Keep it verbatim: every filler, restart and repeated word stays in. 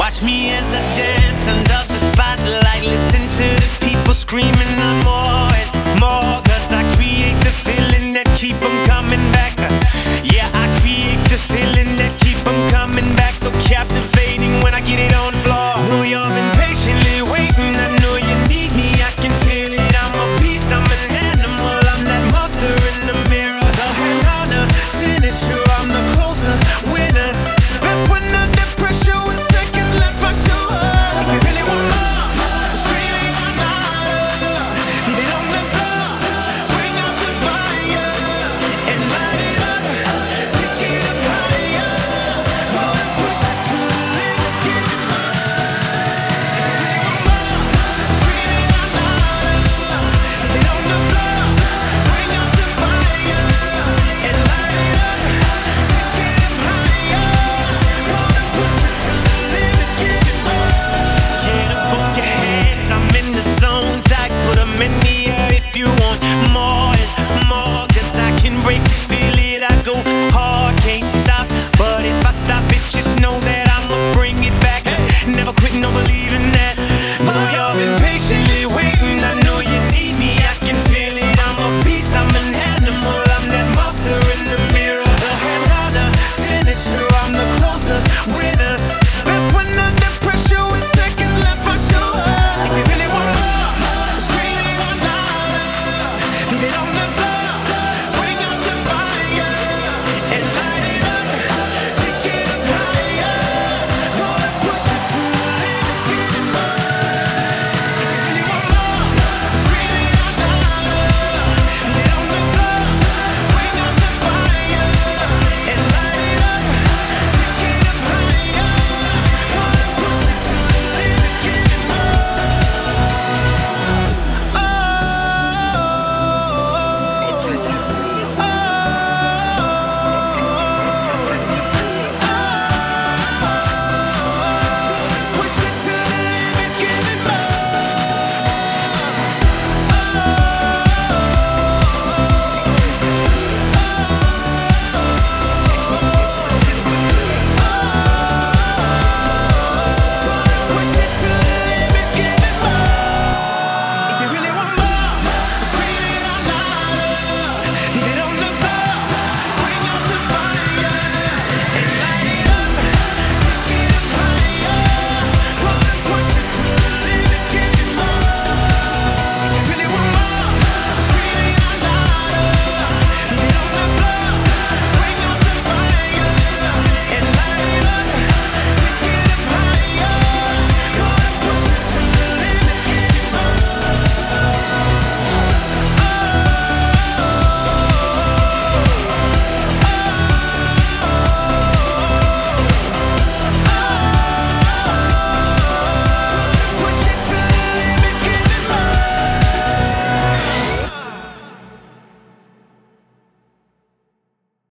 Watch me as I dance under the spotlight. Listen to the people screaming out more and more, 'cause I create the feeling that keep them coming back. Yeah, I create the feeling that keep them coming back. So captivating when I get it on the floor. Know you've been patiently waiting, I know you need me, I can feel it. I'm a beast, I'm an animal, I'm that monster in the mirror. The headliner, finisher, I'm the closer, winner. Best when under pressure with seconds left for sure. If you really want more, screaming out louder. Leave it on the floor, bring out the fire and light it up, take it up higher. Go and push it to the limit, get it more. Screaming out louder. Leave it on the floor, bring out the fire and light it up, take it up higher. Go and push it to the limit, get it more. Get up off your hands, I'm in the zone. Jack, put 'em in the air if you want more and more, 'cause I can break it, feel it, I go hard, can't stop. But if I stop it, just know that I'ma bring it back. Never quitting, no believing that. Know you've been patiently waiting, I know you need me, I can feel it. I'm a beast, I'm an animal, I'm that monster in the mirror. The headliner, finisher,